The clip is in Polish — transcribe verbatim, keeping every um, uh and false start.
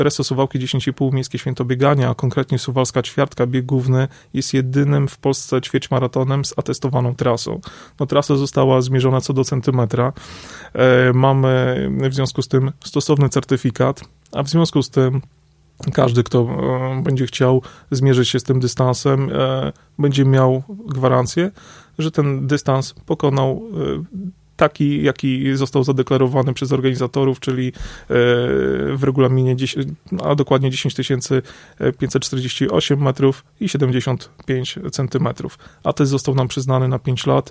Reso Suwałki dziesięć i pół Miejskie Świętobieganie, a konkretnie Suwalska Ćwiartka, bieg główny, jest jedynym w Polsce ćwierćmaratonem z atestowaną trasą. No, trasa została zmierzona co do centymetra. E, mamy w związku z tym stosowny certyfikat, a w związku z tym każdy, kto e, będzie chciał zmierzyć się z tym dystansem, e, będzie miał gwarancję, że ten dystans pokonał e, taki, jaki został zadeklarowany przez organizatorów, czyli w regulaminie, a dokładnie dziesięć tysięcy pięćset czterdzieści osiem metrów i siedemdziesiąt pięć centymetrów. A test został nam przyznany na pięć lat